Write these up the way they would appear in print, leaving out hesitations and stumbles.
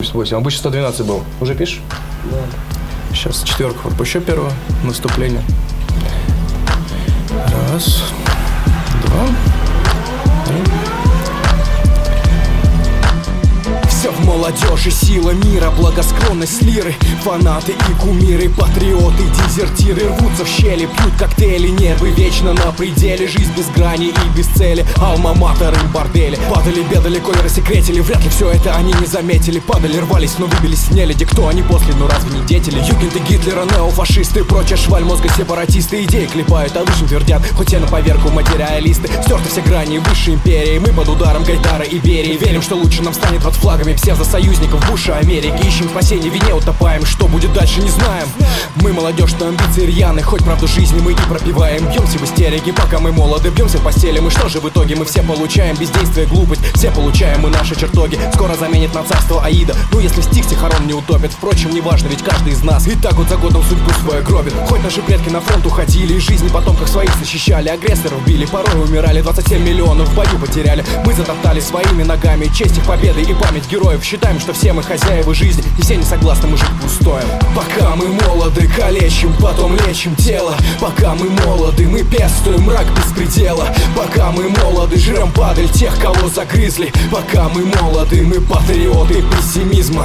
8. Обычно 112 был. Уже пишешь? Да. Сейчас четверку. Вот еще первое наступление. Раз, два, три. Все в молодежи, сила мира, благосклонность лиры. Фанаты и кумиры, патриоты, дезертиры рвутся в щели, пьют коктейли, нервы вечно на пределе. Жизнь без грани и без цели, алма-матеры, бордели. Падали, бедали, коли рассекретили, вряд ли все это они не заметили. Падали, рвались, но выбились, не леди. Кто они после, ну разве не деятели? Югенты Гитлера, неофашисты, прочая шваль мозга сепаратисты. Идеи клепают, а высшим твердят, хоть и на поверку материалисты. Стерты все грани высшей империи, мы под ударом Гайдара и Берии. Верим, что лучше нам станет под флагами псевдосоюзников Буша Америки. Ищем спасение, в вине утопаем. Что будет дальше, не знаем. Мы молодежь, но амбиции рьяны. Хоть правду жизни мы и пропиваем. Бьемся в истерике, пока мы молоды. Бьемся в постели, мы что же в итоге? Мы все получаем бездействие, глупость. Все получаем мы наши чертоги. Скоро заменит на царство Аида. Ну если стих Тихорон не утопит. Впрочем, не важно, ведь каждый из нас и так вот за годом судьбу свою гробит. Хоть наши предки на фронт уходили, и жизни потомков своих защищали. Агрессоров били, порой умирали. 27 миллионов в бою потеряли. Мы затоптали своими ногами честь их победы и память героев. Считаем, что все мы хозяева жизни, и все не согласны, мы жить пустоем. Пока мы молоды, калечим, потом лечим тело. Пока мы молоды, мы пестуем мрак без предела. Пока мы молоды, жрем падаль тех, кого загрызли. Пока мы молоды, мы патриоты пессимизма.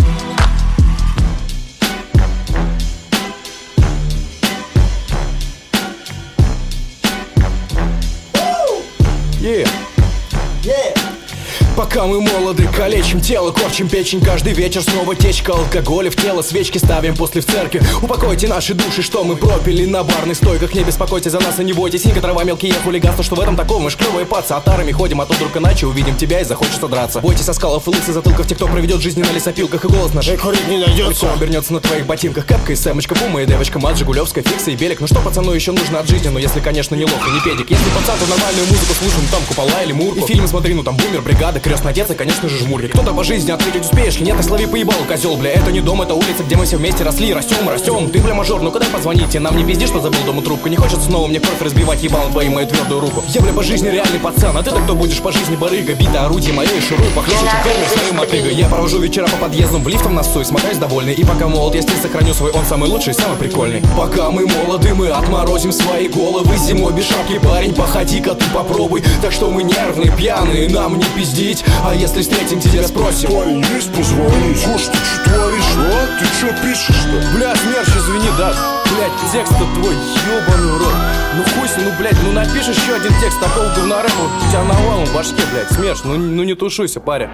Пока мы молоды, калечим тело, корчим печень. Каждый вечер снова течка алкоголя в тело. Свечки ставим после в церкви. Упокойте наши души, что мы пропили на барных стойках. Не беспокойтесь за нас и не бойтесь. Синька, трава, мелкие хулиганства, что в этом такого? Мы ж клевые пацы, отарами ходим, а то вдруг иначе увидим тебя и захочется драться. Бойтесь оскалов и лысых затылков, тех, кто проведет жизнь на лесопилках. И голос наш курить не найдется. Прикол обернется на твоих ботинках. Капка и сэмочка, пума и девочка, мат, жигулевская, фикса и белик. Ну что пацану еще нужно от жизни? Ну если, конечно, не лох и не педик. Если пацан, то нормальную музыку слушаем, там Купола или Мурку. И фильмы смотри, ну там Бумер, Бригада, Крестный отец и, конечно же, Жмурик. Кто-то по жизни ответить успеешь, нет, и слови поебалу, козел, бля. Это не дом, это улица, где мы все вместе росли. Растем, ты, бля, мажор, ну когда позвоните? Нам не пизди, что забыл дома трубку. Не хочется снова мне кровь разбивать, ебал твою мою твердую руку. Я, бля, по жизни реальный пацан, а ты-то кто будешь по жизни, барыга? Бита, орудие мое и шуруй, похлеще, чем фермер своим мотыгой. Я провожу вечера по подъездам, в лифтом носуй, смотаюсь довольный. И пока молод, я стиль сохраню свой, он самый лучший, самый прикольный. Пока мы молоды, мы отморозим свои головы. Зимой без шапки, парень, походи-ка ты попробуй. Так что мы нервные, пьяные, нам не пиздить. А если встретимся, тебя спросим: парень, есть позвонить? Слушай, ты что творишь, а? Ты что пишешь-то? Бля, смерч, извини, да. Блять, текст-то твой, ёбаный рот. Ну хуй с, ну блять, ну напишешь еще один текст такого говнорема, у тебя навалом в башке, блять, смерч, ну не тушуйся, паря.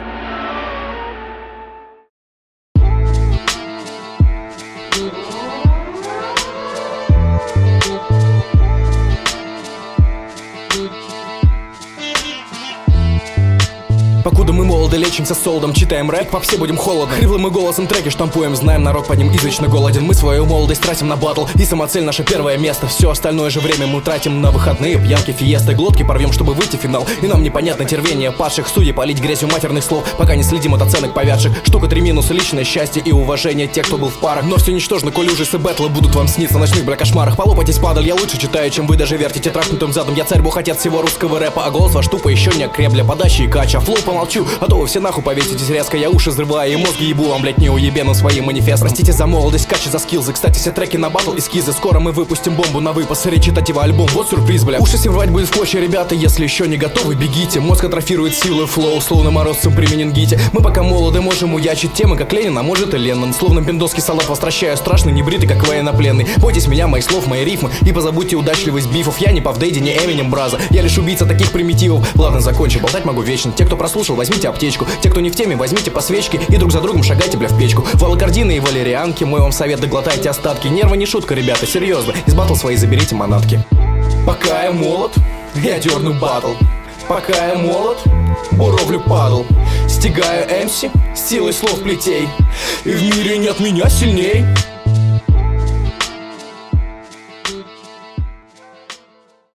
Покуда мы молоды, лечимся солдом, читаем рэп, по все будем холодны. Хриплым и голосом треки штампуем, знаем, народ по ним изрично голоден. Мы свою молодость тратим на батл, и самоцель наше первое место. Все остальное же время мы тратим на выходные, пьянки, фиесты, глотки порвем, чтобы выйти в финал. И нам непонятно терпение падших, судей полить грязью матерных слов, пока не следим от оценок повядших. Штука 3 минуса, личное счастье и уважение тех, кто был в парах. Но все ничтожно, коли ужасы бэтла будут вам сниться в ночных, бля, кошмарах. Полопайтесь, падаль, я лучше читаю, чем вы даже вертите трахнутым задом. Я царь, бог, отец всего русского рэпа, а голос ваш тупо еще не окрепля. Подачи и кача, флоу помолчу, а то вы все нахуй повеситесь резко. Я уши взрываю и мозги ебу вам, блять, не уебену своим манифестом. Простите за молодость, кача за скиллзы. Кстати, все треки на батл, эскизы. Скоро мы выпустим бомбу на выпас, речитатива альбом, вот сюрприз, бля. Уши сорвать будет в клочья, ребята, если еще не готовы, бегите. Мозг атрофирует силы, флоу, словно морозцем при менингите. Мы пока молоды, можем уячить темы, как Ленин, а может и Леннон. Словно пиндосский солдат востращаю, страшный, небритый, как военнопленный. Бойтесь меня, моих слов, мои рифмы, и позабудьте удачливость бифов. Я не Пав Дэдди, не Эминем Браза, я лишь убийца таких примитивов. Ладно, закончу, болтать могу вечно. Те, кто прослушал, возьмите аптечку. Те, кто не в теме, возьмите по свечке и друг за другом шагайте, бля, в печку. Валокардины и валерианки, мой вам совет, доглотайте остатки. Нервы не шутка, ребята, серьезно. Из батл свои заберите манатки. Пока я молод, я дерну батл. Пока я молод, буровлю падал. Стягаю MC силой слов плетей. И в мире нет меня сильней.